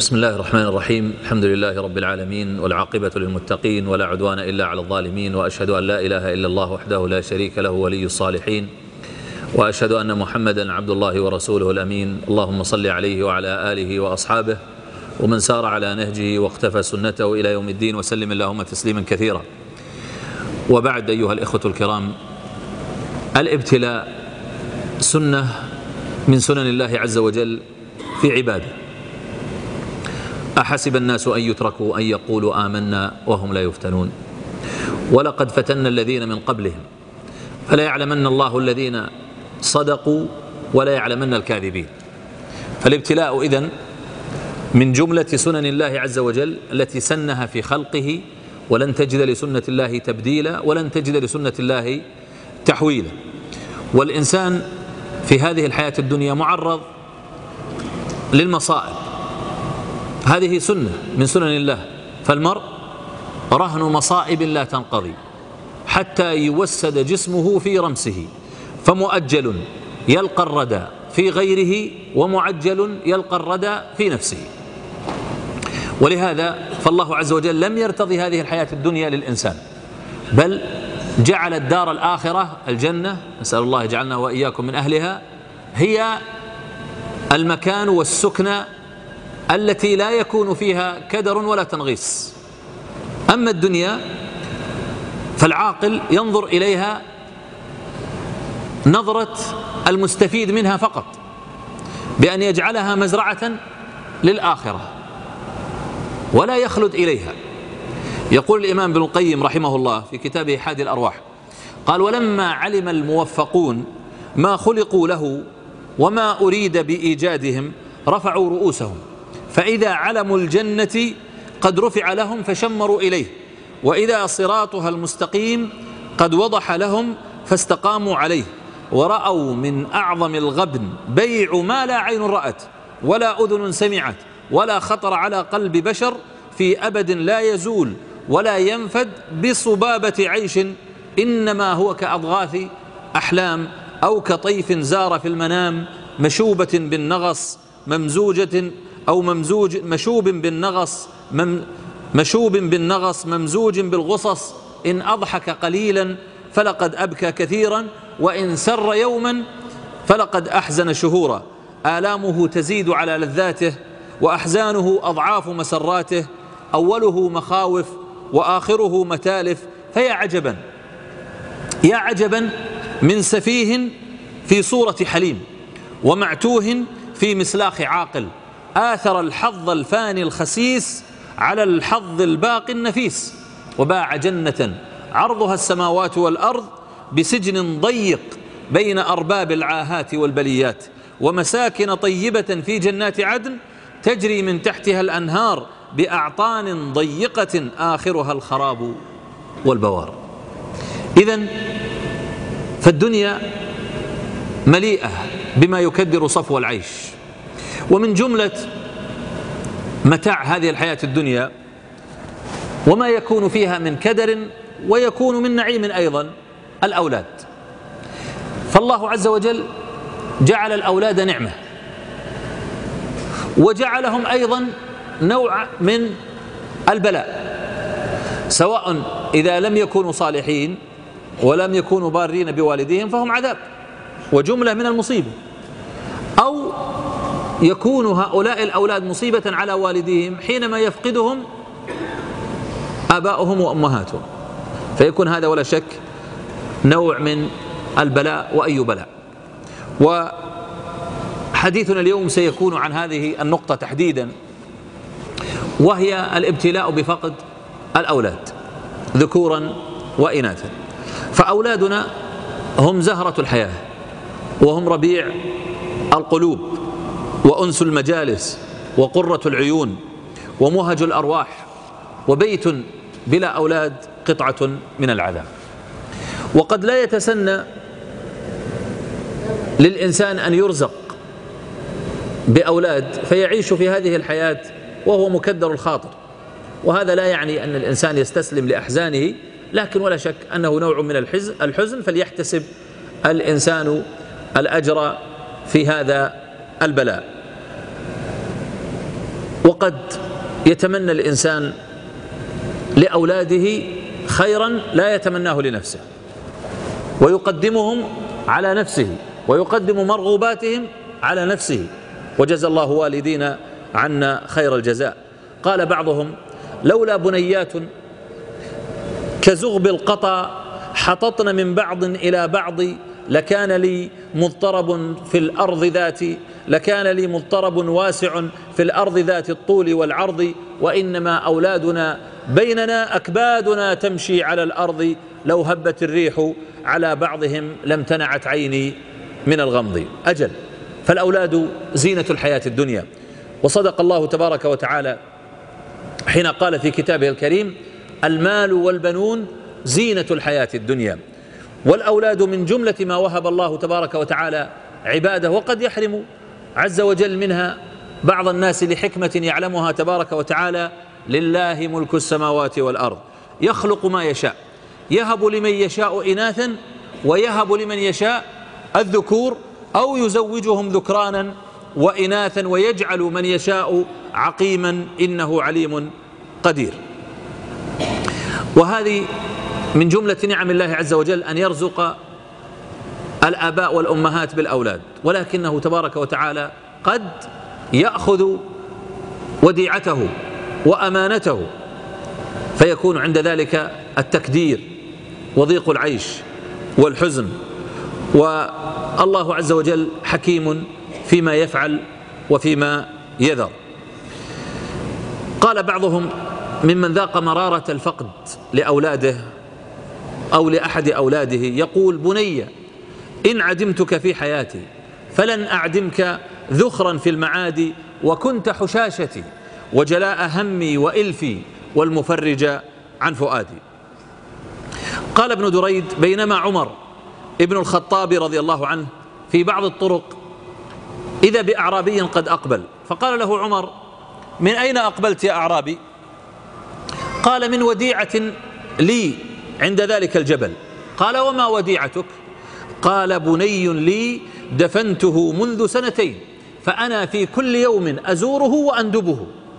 بسم الله الرحمن الرحيم. الحمد لله رب العالمين، والعاقبة للمتقين، ولا عدوان إلا على الظالمين، وأشهد أن لا إله إلا الله وحده لا شريك له ولي الصالحين، وأشهد أن محمدا عبد الله ورسوله الأمين. اللهم صل عليه وعلى آله وأصحابه ومن سار على نهجه واقتفى سنته إلى يوم الدين، وسلم اللهم تسليما كثيرا. وبعد، أيها الإخوة الكرام، الابتلاء سنة من سنن الله عز وجل في عباده. أحسب الناس أن يتركوا أن يقولوا آمنا وهم لا يفتنون، ولقد فتنا الذين من قبلهم فلا يعلمن الله الذين صدقوا ولا يعلمن الكاذبين. فالابتلاء إذن من جملة سنن الله عز وجل التي سنها في خلقه، ولن تجد لسنة الله تبديلا ولن تجد لسنة الله تحويلا. والإنسان في هذه الحياة الدنيا معرض للمصائب، هذه سنة من سنن الله. فالمرء رهن مصائب لا تنقضي حتى يوسد جسمه في رمسه، فمؤجل يلقى الردى في غيره، ومعجل يلقى الردى في نفسه. ولهذا فالله عز وجل لم يرتضي هذه الحياة الدنيا للإنسان، بل جعل الدار الآخرة الجنة، نسأل الله يجعلنا وإياكم من أهلها، هي المكان والسكنة التي لا يكون فيها كدر ولا تنغيص. أما الدنيا فالعاقل ينظر إليها نظرة المستفيد منها فقط، بأن يجعلها مزرعة للآخرة ولا يخلد إليها. يقول الإمام ابن القيم رحمه الله في كتابه حادي الأرواح، قال: ولما علم الموفقون ما خلقوا له وما أريد بإيجادهم رفعوا رؤوسهم، فإذا علموا الجنة قد رفع لهم فشمروا إليه، وإذا صراطها المستقيم قد وضح لهم فاستقاموا عليه، ورأوا من أعظم الغبن بيع ما لا عين رأت ولا أذن سمعت ولا خطر على قلب بشر في أبد لا يزول ولا ينفد بصبابة عيش، إنما هو كأضغاث أحلام أو كطيف زار في المنام، مشوبة بالنغص ممزوجة أو مشوب بالنغص ممزوج بالغصص، إن أضحك قليلا فلقد أبكى كثيرا، وإن سر يوما فلقد أحزن شهورا. آلامه تزيد على لذاته، وأحزانه أضعاف مسراته، أوله مخاوف وآخره متالف. فيا عجبا، يا عجبا من سفيه في صورة حليم، ومعتوه في مسلاخ عاقل، آثر الحظ الفاني الخسيس على الحظ الباقي النفيس، وباع جنة عرضها السماوات والأرض بسجن ضيق بين أرباب العاهات والبليات، ومساكن طيبة في جنات عدن تجري من تحتها الأنهار بأعطان ضيقة آخرها الخراب والبوار. إذن فالدنيا مليئة بما يكدر صفو العيش، ومن جملة متاع هذه الحياة الدنيا وما يكون فيها من كدر ويكون من نعيم أيضا الأولاد. فالله عز وجل جعل الأولاد نعمة، وجعلهم أيضا نوع من البلاء، سواء إذا لم يكونوا صالحين ولم يكونوا بارين بوالديهم فهم عذاب وجملة من المصيبة، أو يكون هؤلاء الأولاد مصيبة على والديهم حينما يفقدهم آباؤهم وأمهاتهم، فيكون هذا ولا شك نوع من البلاء، وأي بلاء. وحديثنا اليوم سيكون عن هذه النقطة تحديدا، وهي الابتلاء بفقد الأولاد ذكورا وإناثا. فأولادنا هم زهرة الحياة، وهم ربيع القلوب، وأنس المجالس، وقرة العيون، ومهج الأرواح، وبيت بلا أولاد قطعة من العذاب. وقد لا يتسنى للإنسان أن يرزق بأولاد فيعيش في هذه الحياة وهو مكدر الخاطر، وهذا لا يعني أن الإنسان يستسلم لأحزانه، لكن ولا شك أنه نوع من الحزن، فليحتسب الإنسان الأجر في هذا البلاء. وقد يتمنى الإنسان لأولاده خيرا لا يتمناه لنفسه، ويقدمهم على نفسه، ويقدم مرغوباتهم على نفسه، وجزى الله والدينا عنا خير الجزاء. قال بعضهم: لولا بنيات كزغب القطا حططن من بعض إلى بعض لكان لي مضطرب في الأرض واسع في الأرض ذات الطول والعرض، وإنما أولادنا بيننا أكبادنا تمشي على الأرض، لو هبت الريح على بعضهم لامتنعت عيني من الغمض. أجل، فالأولاد زينة الحياة الدنيا، وصدق الله تبارك وتعالى حين قال في كتابه الكريم: المال والبنون زينة الحياة الدنيا. والأولاد من جملة ما وهب الله تبارك وتعالى عباده، وقد يحرم عز وجل منها بعض الناس لحكمة يعلمها تبارك وتعالى: لله ملك السماوات والأرض يخلق ما يشاء، يهب لمن يشاء إناثا ويهب لمن يشاء الذكور، أو يزوجهم ذكرانا وإناثا ويجعل من يشاء عقيما إنه عليم قدير. وهذه من جملة نعم الله عز وجل أن يرزق الآباء والأمهات بالأولاد، ولكنه تبارك وتعالى قد يأخذ وديعته وأمانته، فيكون عند ذلك التكدير وضيق العيش والحزن، والله عز وجل حكيم فيما يفعل وفيما يذر. قال بعضهم ممن ذاق مرارة الفقد لأولاده أو لأحد أولاده، يقول: بني إن عدمتك في حياتي فلن أعدمك ذخرا في المعاد، وكنت حشاشتي وجلاء همي وإلفي والمفرج عن فؤادي. قال ابن دريد: بينما عمر ابن الخطاب رضي الله عنه في بعض الطرق إذا بأعرابي قد أقبل، فقال له عمر: من أين أقبلت يا أعرابي؟ قال: من وديعة لي عند ذلك الجبل. قال: وما وديعتك؟ قال: بني لي دفنته منذ 2 فأنا في كل يوم أزوره وأندبه.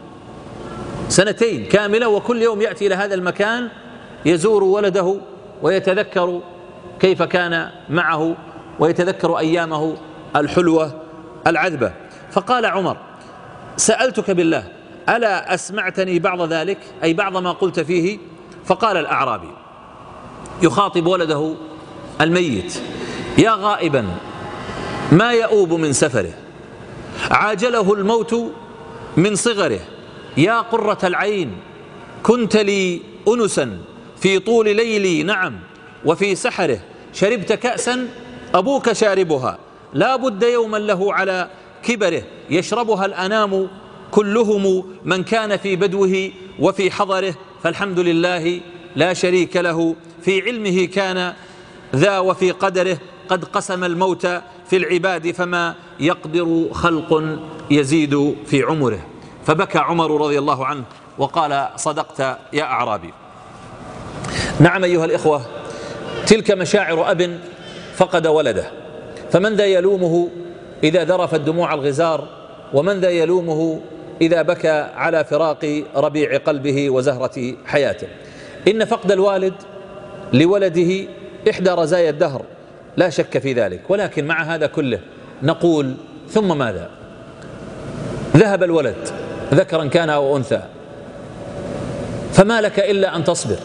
2 كاملة، وكل يوم يأتي إلى هذا المكان يزور ولده ويتذكر كيف كان معه ويتذكر أيامه الحلوة العذبة. فقال عمر: سألتك بالله ألا أسمعتني بعض ذلك، أي بعض ما قلت فيه؟ فقال الأعرابي يخاطب ولده الميت: يا غائبا ما يؤوب من سفره، عاجله الموت من صغره، يا قرة العين كنت لي أنسا في طول ليلي، نعم وفي سحره، شربت كأسا أبوك شاربها، لا بد يوما له على كبره، يشربها الأنام كلهم، من كان في بدوه وفي حضره، فالحمد لله لا شريك له، في علمه كان ذا وفي قدره، قد قسم الموت في العباد، فما يقدر خلق يزيد في عمره. فبكى عمر رضي الله عنه وقال: صدقت يا أعرابي. نعم أيها الإخوة، تلك مشاعر أب فقد ولده، فمن ذا يلومه إذا ذرفت دموع الغزار، ومن ذا يلومه إذا بكى على فراق ربيع قلبه وزهرة حياته. إن فقد الوالد لولده إحدى رزايا الدهر لا شك في ذلك، ولكن مع هذا كله نقول: ثم ماذا؟ ذهب الولد ذكرا كان أو أنثى، فما لك إلا أن تصبر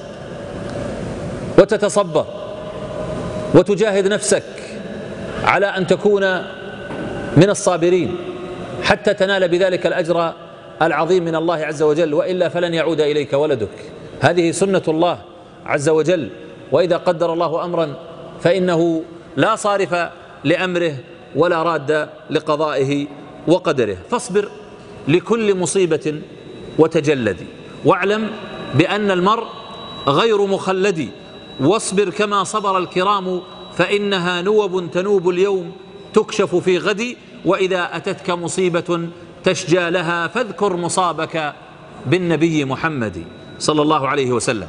وتتصبر وتجاهد نفسك على أن تكون من الصابرين حتى تنال بذلك الأجر العظيم من الله عز وجل، وإلا فلن يعود إليك ولدك. هذه سنة الله عز وجل، وإذا قدر الله أمرا فإنه لا صارف لأمره ولا راد لقضائه وقدره. فاصبر لكل مصيبة وتجلد، واعلم بأن المرء غير مخلد، واصبر كما صبر الكرام، فإنها نوب تنوب اليوم تكشف في غد، وإذا أتتك مصيبة تشجى لها فاذكر مصابك بالنبي محمد صلى الله عليه وسلم.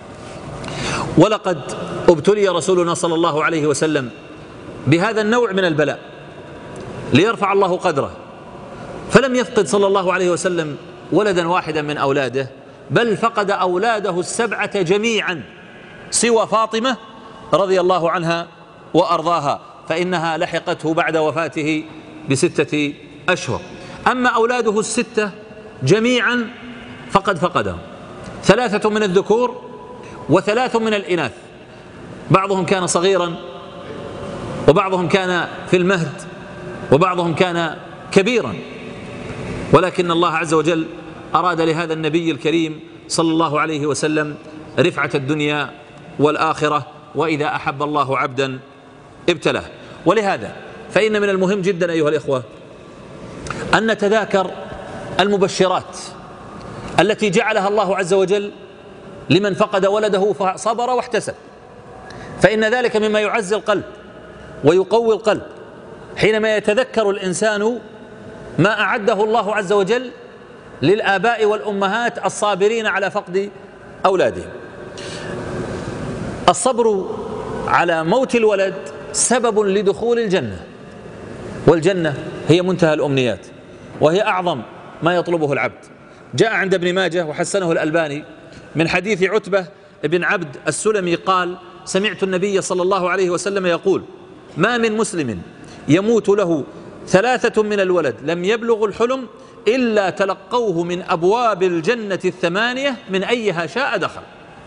ولقد ابتلي رسولنا صلى الله عليه وسلم بهذا النوع من البلاء ليرفع الله قدره، فلم يفقد صلى الله عليه وسلم ولدا واحدا من أولاده، بل فقد أولاده السبعة جميعا سوى فاطمة رضي الله عنها وأرضاها، فإنها لحقته بعد وفاته ب6 أشهر. أما أولاده الستة جميعا فقد فقدهم، 3 من الذكور و3 من الإناث، بعضهم كان صغيرا وبعضهم كان في المهد وبعضهم كان كبيرا، ولكن الله عز وجل أراد لهذا النبي الكريم صلى الله عليه وسلم رفعة الدنيا والآخرة، وإذا أحب الله عبدا ابتلاه. ولهذا فإن من المهم جدا أيها الإخوة أن نتذاكر المبشرات التي جعلها الله عز وجل لمن فقد ولده فصبر واحتسب، فإن ذلك مما يعزي القلب ويقوي القلب حينما يتذكر الإنسان ما أعده الله عز وجل للآباء والأمهات الصابرين على فقد أولادهم. الصبر على موت الولد سبب لدخول الجنة، والجنة هي منتهى الأمنيات وهي أعظم ما يطلبه العبد. جاء عند ابن ماجه وحسنه الألباني من حديث عتبة بن عبد السلمي قال: سمعت النبي صلى الله عليه وسلم يقول: ما من مسلم يموت له 3 من الولد لم يبلغ الحلم إلا تلقوه من أبواب الجنة 8 من أيها شاء دخل.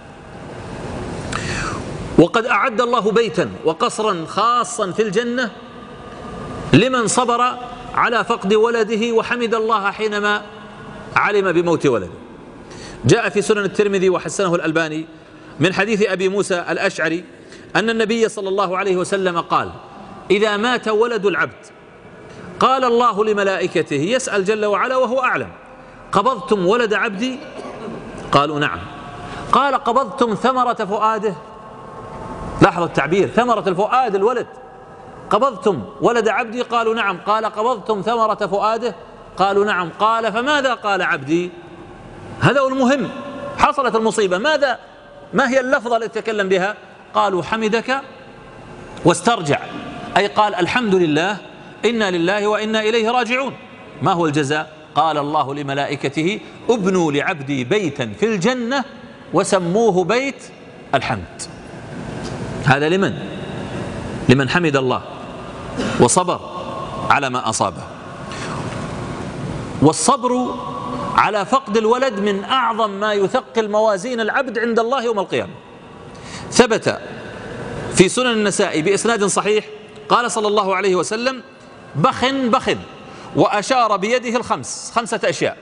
وقد أعد الله بيتا وقصرا خاصا في الجنة لمن صبر على فقد ولده وحمد الله حينما علم بموت ولده. جاء في سنن الترمذي وحسنه الألباني من حديث أبي موسى الأشعري أن النبي صلى الله عليه وسلم قال: إذا مات ولد العبد قال الله لملائكته يسأل جل وعلا وهو أعلم: قبضتم ولد عبدي؟ قالوا نعم. قال: قبضتم ثمرة فؤاده؟ لاحظ التعبير، ثمرة الفؤاد الولد. قبضتم ولد عبدي؟ قالوا نعم. قال: قبضتم ثمرة فؤاده؟ قالوا نعم. قال: فماذا قال عبدي؟ هذا هو المهم. حصلت المصيبة، ما هي اللفظة التي تكلم بها؟ قالوا: حمدك واسترجع، أي قال: الحمد لله، إنا لله وإنا إليه راجعون. ما هو الجزاء؟ قال الله لملائكته: ابنوا لعبدي بيتا في الجنة وسموه بيت الحمد. هذا لمن حمد الله وصبر على ما أصابه. والصبر على فقد الولد من أعظم ما يثقل موازين العبد عند الله يوم القيامة. ثبت في سنن النسائي بإسناد صحيح قال صلى الله عليه وسلم: بخ بخ، وأشار بيده 5 أشياء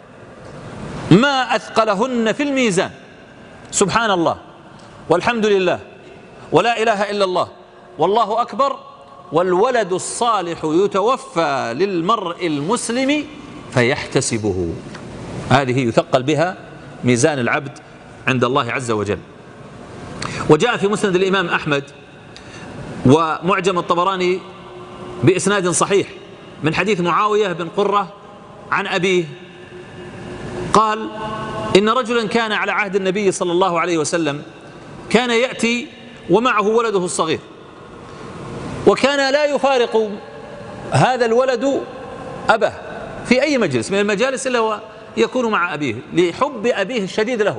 ما أثقلهن في الميزان: سبحان الله، والحمد لله، ولا إله إلا الله، والله أكبر، والولد الصالح يتوفى للمرء المسلم فيحتسبه. هذه يثقل بها ميزان العبد عند الله عز وجل. وجاء في مسند الإمام أحمد ومعجم الطبراني بإسناد صحيح من حديث معاوية بن قرة عن أبيه قال: إن رجلا كان على عهد النبي صلى الله عليه وسلم كان يأتي ومعه ولده الصغير، وكان لا يفارق هذا الولد أباه في أي مجلس من المجالس إلا ويكون مع أبيه لحب أبيه الشديد له،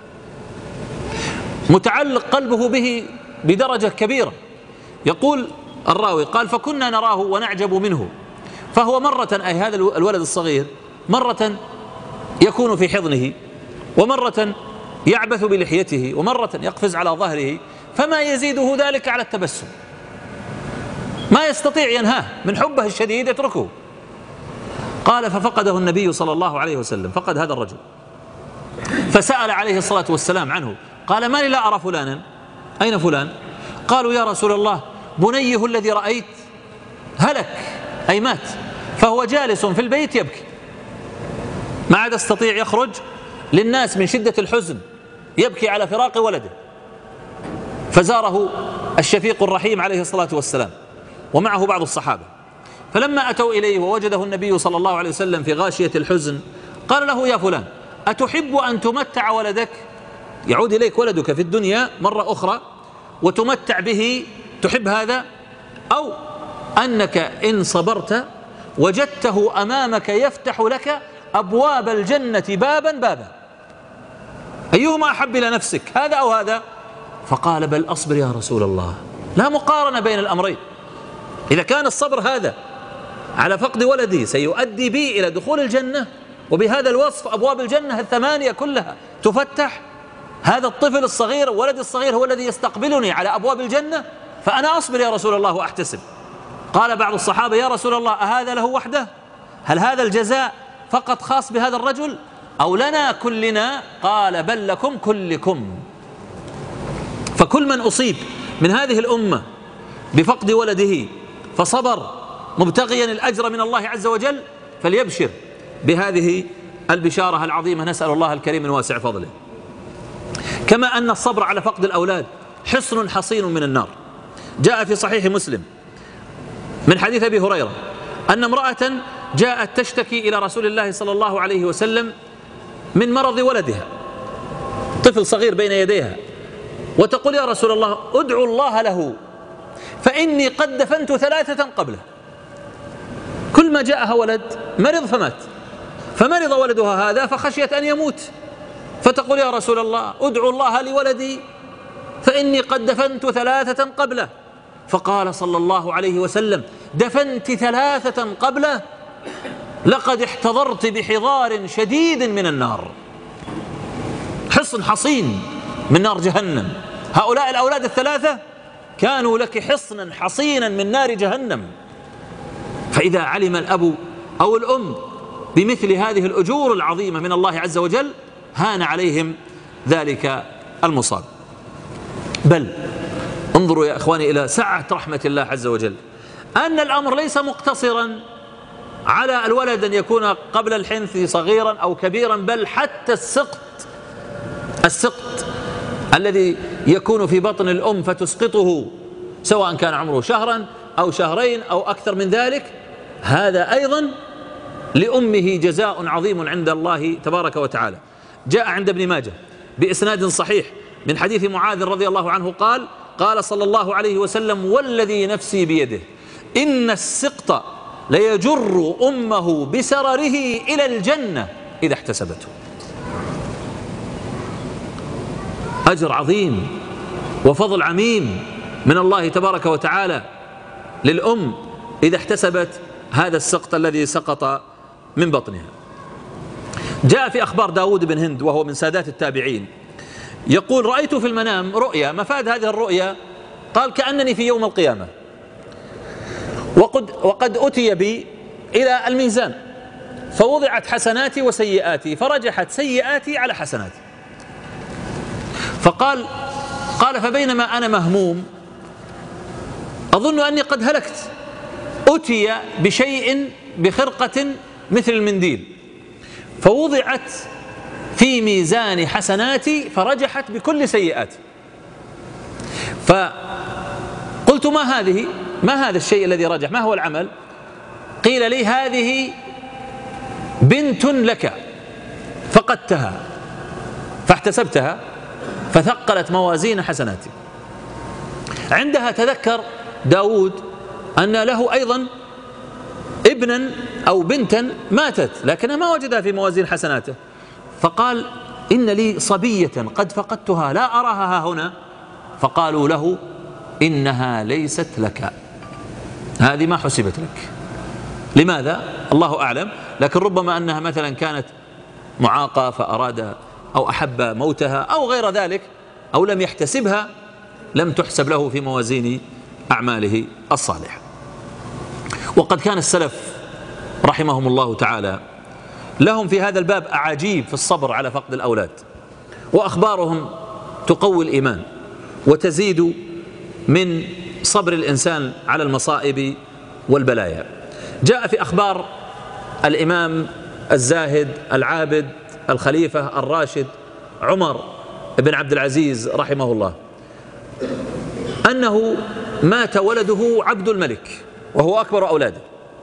متعلق قلبه به بدرجة كبيرة. يقول الراوي قال: فكنا نراه ونعجب منه، فهو مرة، أي هذا الولد الصغير، مرة يكون في حضنه، ومرة يعبث بلحيته، ومرة يقفز على ظهره، فما يزيده ذلك على التبسم، ما يستطيع ينهاه من حبه الشديد يتركه. قال: ففقده النبي صلى الله عليه وسلم، فقد هذا الرجل، فسأل عليه الصلاة والسلام عنه، قال: ما لي لا أرى فلانا؟ أين فلان؟ قالوا: يا رسول الله، بنيه الذي رأيت هلك، أي مات، فهو جالس في البيت يبكي، ما عاد يستطيع يخرج للناس من شدة الحزن، يبكي على فراق ولده. فزاره الشفيق الرحيم عليه الصلاة والسلام ومعه بعض الصحابة، فلما أتوا إليه ووجده النبي صلى الله عليه وسلم في غاشية الحزن قال له: يا فلان، أتحب أن تمتع ولدك؟ يعود إليك ولدك في الدنيا مرة أخرى وتمتع به، تحب هذا؟ أو أنك إن صبرت وجدته أمامك يفتح لك أبواب الجنة بابا بابا، أيهما أحب إلى نفسك، هذا أو هذا؟ فقال بل أصبر يا رسول الله. لا مقارنة بين الأمرين. إذا كان الصبر هذا على فقد ولدي سيؤدي بي إلى دخول الجنة، وبهذا الوصف أبواب الجنة الثمانية كلها تفتح، هذا الطفل الصغير ولدي الصغير هو الذي يستقبلني على أبواب الجنة، فأنا أصبر يا رسول الله وأحتسب. قال بعض الصحابة يا رسول الله أهذا له وحده؟ هل هذا الجزاء فقط خاص بهذا الرجل أو لنا كلنا؟ قال بل لكم كلكم. فكل من أصيب من هذه الأمة بفقد ولده فصبر مبتغيا الأجر من الله عز وجل فليبشر بهذه البشارة العظيمة، نسأل الله الكريم من واسع فضله. كما أن الصبر على فقد الأولاد حصن حصين من النار. جاء في صحيح مسلم من حديث أبي هريرة أن امرأة جاءت تشتكي إلى رسول الله صلى الله عليه وسلم من مرض ولدها، طفل صغير بين يديها، وتقول يا رسول الله ادعو الله له فإني قد دفنت 3 قبله. كل ما جاءها ولد مرض فمات، فمرض ولدها هذا فخشيت أن يموت، فتقول يا رسول الله ادعو الله لولدي فإني قد دفنت 3 قبله. فقال صلى الله عليه وسلم دفنت 3 قبله لقد احتضرت بحضار شديد من النار، حصن حصين من نار جهنم. هؤلاء الأولاد 3 كانوا لك حصنا حصينا من نار جهنم. فإذا علم الأب أو الأم بمثل هذه الأجور العظيمة من الله عز وجل هان عليهم ذلك المصاب. بل انظروا يا إخواني إلى سعة رحمة الله عز وجل، أن الأمر ليس مقتصرا على الولد أن يكون قبل الحنث صغيرا أو كبيرا، بل حتى السقط الذي يكون في بطن الأم فتسقطه سواء كان عمره 1 شهرا أو 2 شهرين أو أكثر من ذلك، هذا أيضا لأمه جزاء عظيم عند الله تبارك وتعالى. جاء عند ابن ماجه بإسناد صحيح من حديث معاذ رضي الله عنه قال قال صلى الله عليه وسلم والذي نفسي بيده إن السقط ليجر أمه بسرره إلى الجنة إذا احتسبته. أجر عظيم وفضل عميم من الله تبارك وتعالى للأم إذا احتسبت هذا السقط الذي سقط من بطنها. جاء في أخبار داود بن هند وهو من سادات التابعين يقول رأيت في المنام رؤيا، مفاد هذه الرؤيا قال كأنني في يوم القيامة وقد أتي بي إلى الميزان فوضعت حسناتي وسيئاتي فرجحت سيئاتي على حسناتي. فقال فبينما أنا مهموم أظن أني قد هلكت أتي بشيء بخرقة مثل المنديل فوضعت في ميزان حسناتي فرجحت بكل سيئاتي. فقلت ما هذا الشيء الذي رجح، ما هو العمل؟ قيل لي هذه بنت لك فقدتها فاحتسبتها فثقلت موازين حسناتي. عندها تذكر داود أن له أيضا ابنا أو بنتا ماتت لكنها ما وجدها في موازين حسناته، فقال إن لي صبية قد فقدتها لا أراها ها هنا. فقالوا له إنها ليست لك، هذه ما حسبت لك. لماذا؟ الله أعلم، لكن ربما أنها مثلا كانت معاقة فأراد أو أحب موتها أو غير ذلك أو لم يحتسبها لم تحسب له في موازين أعماله الصالحة. وقد كان السلف رحمهم الله تعالى لهم في هذا الباب أعاجيب في الصبر على فقد الأولاد، وأخبارهم تقوي الإيمان وتزيد من صبر الإنسان على المصائب والبلايا. جاء في أخبار الإمام الزاهد العابد الخليفة الراشد عمر بن عبد العزيز رحمه الله أنه مات ولده عبد الملك وهو أكبر أولاده.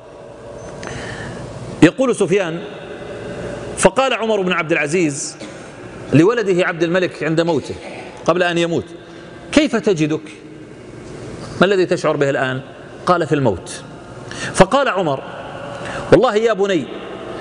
يقول سفيان فقال عمر بن عبد العزيز لولده عبد الملك عند موته قبل أن يموت كيف تجدك؟ ما الذي تشعر به الآن؟ قال في الموت. فقال عمر والله يا بني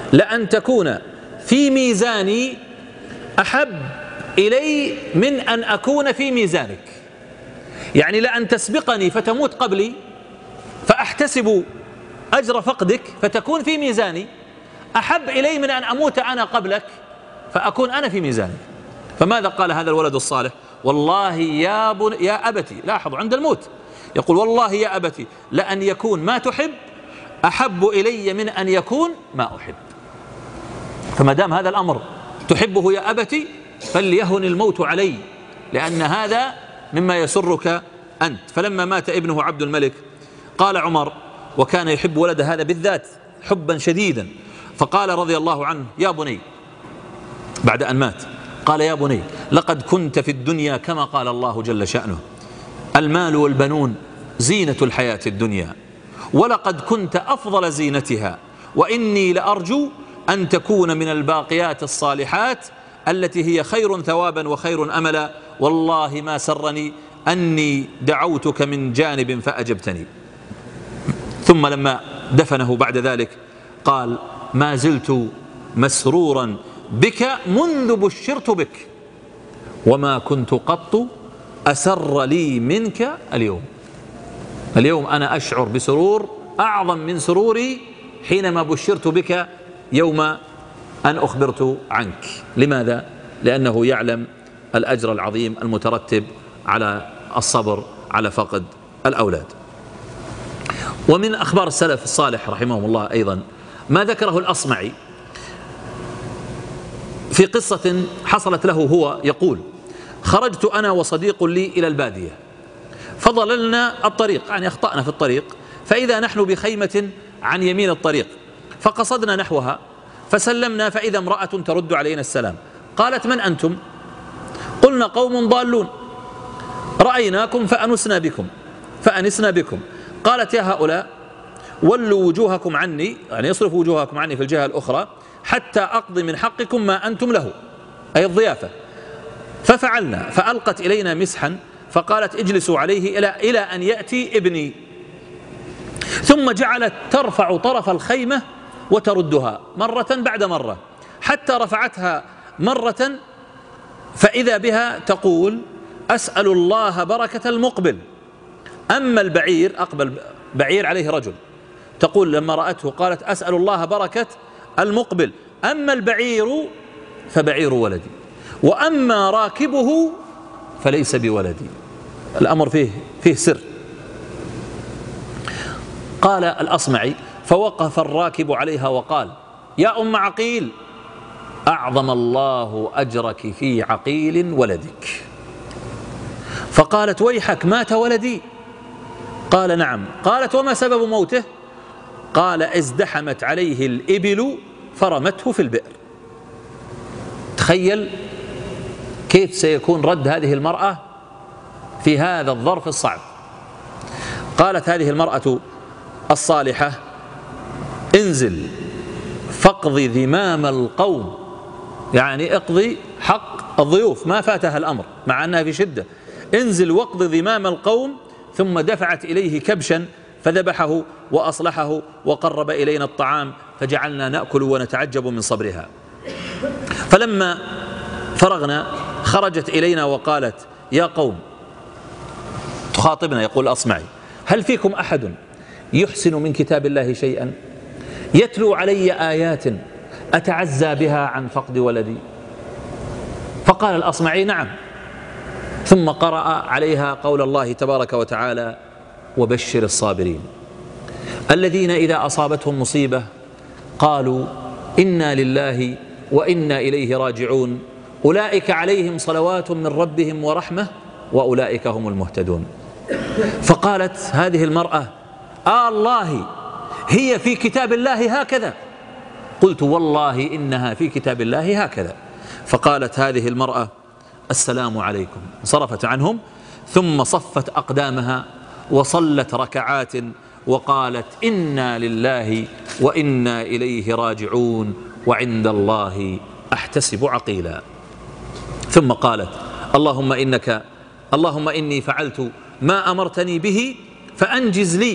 لأن تكون في ميزاني أحب إلي من أن أكون في ميزانك. يعني لأن تسبقني فتموت قبلي فأحتسب أجر فقدك فتكون في ميزاني أحب إلي من أن أموت أنا قبلك فأكون أنا في ميزانك. فماذا قال هذا الولد الصالح؟ والله يا أبتي، لاحظوا عند الموت يقول والله يا أبتي لأن يكون ما تحب أحب إلي من أن يكون ما أحب. فما دام هذا الأمر تحبه يا أبتي فليهن الموت علي، لأن هذا مما يسرك أنت. فلما مات ابنه عبد الملك قال عمر، وكان يحب ولد هذا بالذات حبا شديدا، فقال رضي الله عنه يا بني، بعد أن مات قال يا بني لقد كنت في الدنيا كما قال الله جل شأنه المال والبنون زينة الحياة الدنيا، ولقد كنت أفضل زينتها، وإني لأرجو أن تكون من الباقيات الصالحات التي هي خير ثوابا وخير أملا، والله ما سرني أني دعوتك من جانب فأجبتني. ثم لما دفنه بعد ذلك قال ما زلت مسرورا بك منذ بشرت بك، وما كنت قط أسر لي منك اليوم. اليوم أنا أشعر بسرور أعظم من سروري حينما بشرت بك يوم أن أخبرت عنك. لماذا؟ لأنه يعلم الأجر العظيم المترتب على الصبر على فقد الأولاد. ومن أخبار السلف الصالح رحمهم الله أيضا ما ذكره الأصمعي في قصة حصلت له، هو يقول خرجت أنا وصديق لي إلى البادية فضللنا الطريق، يعني أخطأنا في الطريق، فإذا نحن بخيمة عن يمين الطريق فقصدنا نحوها فسلمنا فإذا امرأة ترد علينا السلام، قالت من أنتم؟ قلنا قوم ضالون رأيناكم فأنسنا بكم. قالت يا هؤلاء ولوا وجوهكم عني، يعني يصرفوا وجوهكم عني في الجهة الأخرى حتى أقضي من حقكم ما أنتم له، أي الضيافة. ففعلنا، فألقت إلينا مسحا فقالت اجلسوا عليه إلى أن يأتي ابني، ثم جعلت ترفع طرف الخيمة وتردها مرة بعد مرة حتى رفعتها مرة فإذا بها تقول أسأل الله بركة المقبل. أما البعير، أقبل بعير عليه رجل، تقول لما رأته قالت أسأل الله بركة المقبل، أما البعير فبعير ولدي، وأما راكبه فليس بولدي. الأمر فيه سر. قال الأصمعي فوقف الراكب عليها وقال يا أم عقيل أعظم الله أجرك في عقيل ولدك. فقالت ويحك مات ولدي؟ قال نعم. قالت وما سبب موته؟ قال ازدحمت عليه الإبل فرمته في البئر. تخيل كيف سيكون رد هذه المرأة في هذا الظرف الصعب. قالت هذه المرأة الصالحة انزل فاقضي ذمام القوم، يعني اقضي حق الضيوف، ما فاتها الأمر مع أنها في شدة، انزل واقضي ذمام القوم. ثم دفعت إليه كبشا فذبحه وأصلحه وقرب إلينا الطعام فجعلنا نأكل ونتعجب من صبرها. فلما فرغنا خرجت إلينا وقالت يا قوم، تخاطبنا يقول الأصمعي هل فيكم أحد يحسن من كتاب الله شيئا يتلو علي آيات أتعزى بها عن فقد ولدي؟ فقال الأصمعي نعم. ثم قرأ عليها قول الله تبارك وتعالى وبشر الصابرين الذين إذا أصابتهم مصيبة قالوا إنا لله وإنا إليه راجعون أولئك عليهم صلوات من ربهم ورحمة وأولئك هم المهتدون. فقالت هذه المرأة الله هي في كتاب الله هكذا؟ قلت والله إنها في كتاب الله هكذا. فقالت هذه المرأة السلام عليكم، صرفت عنهم ثم صفت أقدامها وصلت ركعات وقالت إنا لله وإنا إليه راجعون وعند الله أحتسب عقيلا. ثم قالت اللهم إني فعلت ما أمرتني به فأنجز لي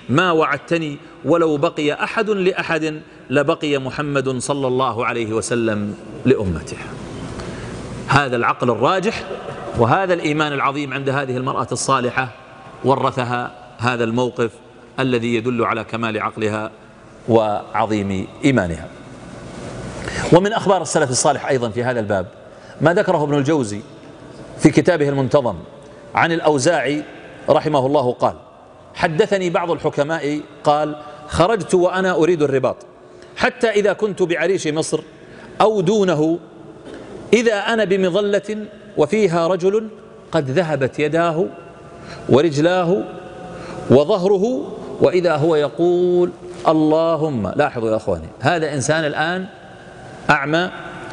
ما وعدتني ولو بقي أحد لأحد لبقي محمد صلى الله عليه وسلم لأمته. هذا العقل الراجح وهذا الإيمان العظيم عند هذه المرأة الصالحة ورثها هذا الموقف الذي يدل على كمال عقلها وعظيم إيمانها. ومن أخبار السلف الصالح أيضا في هذا الباب ما ذكره ابن الجوزي في كتابه المنتظم عن الأوزاعي رحمه الله قال: حدثني بعض الحكماء قال: خرجت وأنا أريد الرباط حتى إذا كنت بعريش مصر أو دونه إذا أنا بمظلة وفيها رجل قد ذهبت يداه ورجلاه وظهره وإذا هو يقول اللهم، لاحظوا يا أخواني، هذا إنسان الآن أعمى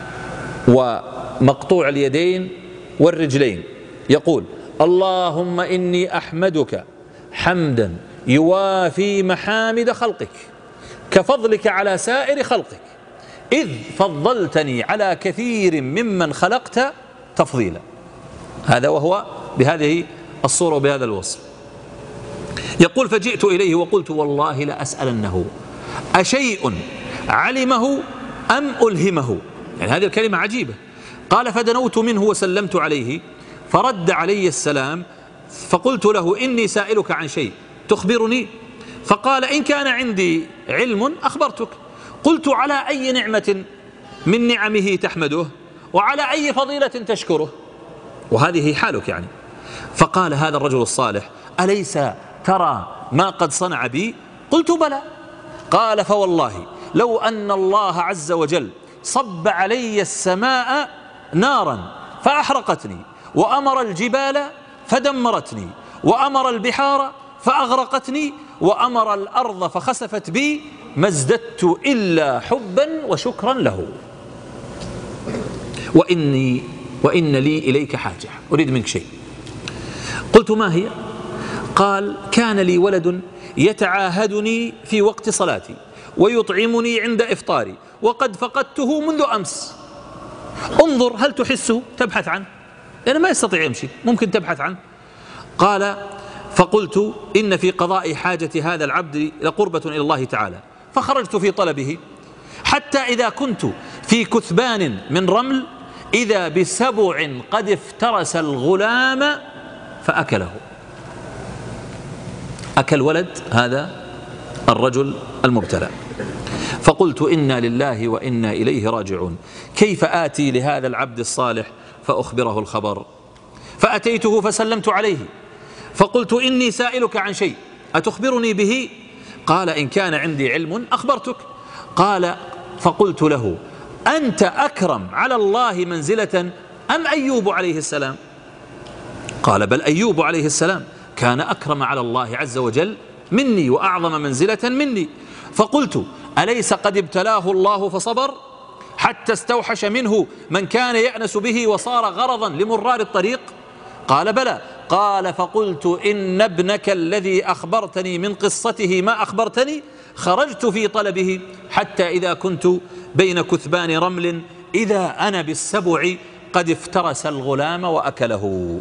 ومقطوع اليدين والرجلين، يقول اللهم إني أحمدك حمدا يوافي محامد خلقك كفضلك على سائر خلقك إذ فضلتني على كثير ممن خلقت تفضيلا. هذا وهو بهذه الصورة وبهذا الوصف. يقول: فجئت إليه وقلت والله لأسألنه أشيء علمه أم ألهمه؟ يعني هذه الكلمة عجيبة. قال: فدنوت منه وسلمت عليه فرد علي السلام فقلت له إني سائلك عن شيء تخبرني؟ فقال: إن كان عندي علم أخبرتك. قلت: على أي نعمة من نعمه تحمده وعلى أي فضيلة تشكره؟ وهذه حالك يعني. فقال هذا الرجل الصالح: أليس ترى ما قد صنع بي؟ قلت: بلى. قال: فوالله لو أن الله عز وجل صب علي السماء نارا فأحرقتني وأمر الجبال فدمرتني وأمر البحار فأغرقتني وأمر الأرض فخسفت بي ما ازددت إلا حبا وشكرا له وإن لي إليك حاجة، أريد منك شيء. قلت: ما هي؟ قال: كان لي ولد يتعاهدني في وقت صلاتي ويطعمني عند إفطاري وقد فقدته منذ أمس، انظر هل تحسه؟ تبحث عنه لأنه ما يستطيع يمشي، ممكن تبحث عنه. قال: فقلت إن في قضاء حاجة هذا العبد لقربة إلى الله تعالى، فخرجت في طلبه حتى إذا كنت في كثبان من رمل إذا بسبع قد افترس الغلام فأكله. أكل ولد هذا الرجل المبتلى. فقلت: إنا لله وإنا إليه راجعون، كيف آتي لهذا العبد الصالح فأخبره الخبر؟ فأتيته فسلمت عليه فقلت: إني سائلك عن شيء أتخبرني به؟ قال: إن كان عندي علم أخبرتك. قال: فقلت له: أنت أكرم على الله منزلة أم أيوب عليه السلام؟ قال: بل أيوب عليه السلام كان أكرم على الله عز وجل مني وأعظم منزلة مني. فقلت: أليس قد ابتلاه الله فصبر حتى استوحش منه من كان يأنس به وصار غرضا لمرار الطريق؟ قال: بلى. قال: فقلت: إن ابنك الذي أخبرتني من قصته ما أخبرتني خرجت في طلبه حتى إذا كنت بين كثبان رمل إذا أنا بالسبع قد افترس الغلام وأكله.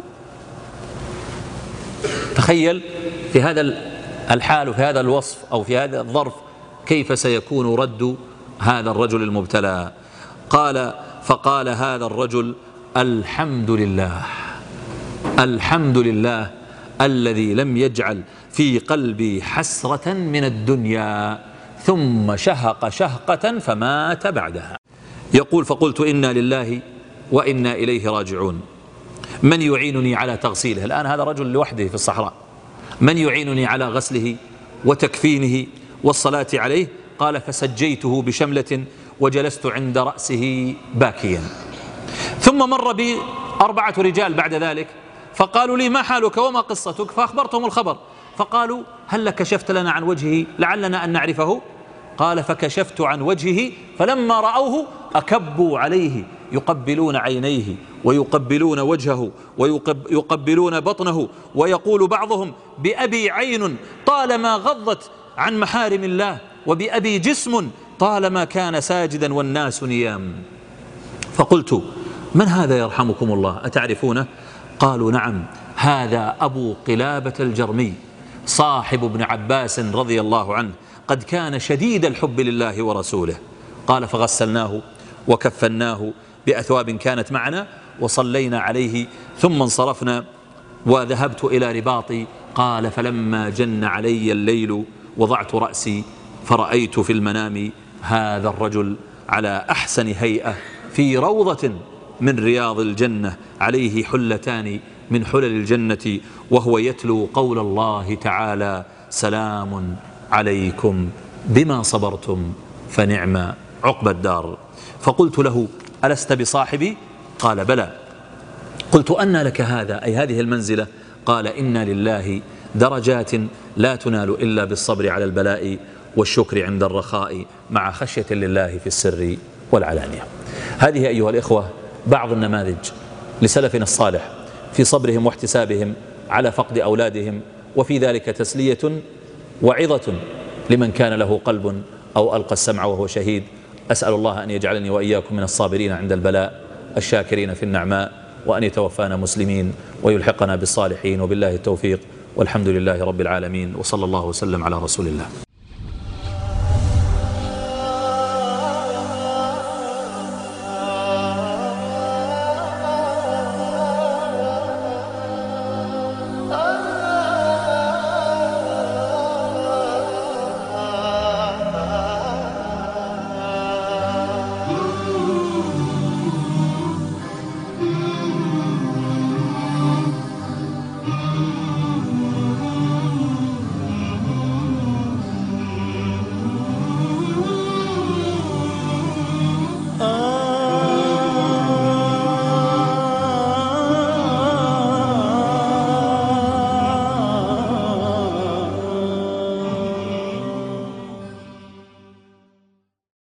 تخيل في هذا الحال وفي هذا الوصف أو في هذا الظرف كيف سيكون رد هذا الرجل المبتلى. قال: فقال هذا الرجل: الحمد لله، الحمد لله الذي لم يجعل في قلبي حسرة من الدنيا، ثم شهق شهقة فمات بعدها. يقول: فقلت: إنا لله وإنا إليه راجعون، من يعينني على تغسيله؟ الآن هذا رجل لوحده في الصحراء، من يعينني على غسله وتكفينه والصلاة عليه؟ قال: فسجيته بشملة وجلست عند رأسه باكيا. ثم مر بي 4 رجال بعد ذلك فقالوا لي: ما حالك وما قصتك؟ فأخبرتهم الخبر فقالوا: هل كشفت لنا عن وجهه لعلنا أن نعرفه؟ قال: فكشفت عن وجهه فلما رأوه أكبوا عليه يقبلون عينيه ويقبلون وجهه ويقبلون بطنه، ويقول بعضهم: بأبي عين طالما غضت عن محارم الله، وبأبي جسم طالما كان ساجدا والناس نيام. فقلت: من هذا يرحمكم الله، أتعرفونه؟ قالوا: نعم، هذا أبو قلابة الجرمي، صاحب ابن عباس رضي الله عنه قد كان شديد الحب لله ورسوله. قال فغسلناه وكفناه بأثواب كانت معنا وصلينا عليه ثم انصرفنا وذهبت إلى رباطي. قال فلما جن علي الليل وضعت رأسي فرأيت في المنام هذا الرجل على أحسن هيئة في روضة من رياض الجنة عليه حلتان من حلل الجنة وهو يتلو قول الله تعالى سلام عليكم بما صبرتم فنعم عقبى الدار. فقلت له ألست بصاحبي؟ قال بلى. قلت أنى لك هذا أي هذه المنزلة؟ قال إن لله درجات لا تنال إلا بالصبر على البلاء والشكر عند الرخاء مع خشية لله في السر والعلانية. هذه أيها الإخوة بعض النماذج لسلفنا الصالح في صبرهم واحتسابهم على فقد أولادهم، وفي ذلك تسلية وعظة لمن كان له قلب أو ألقى السمع وهو شهيد. أسأل الله أن يجعلني وإياكم من الصابرين عند البلاء الشاكرين في النعماء، وأن يتوفانا مسلمين ويلحقنا بالصالحين، وبالله التوفيق، والحمد لله رب العالمين، وصلى الله وسلم على رسول الله.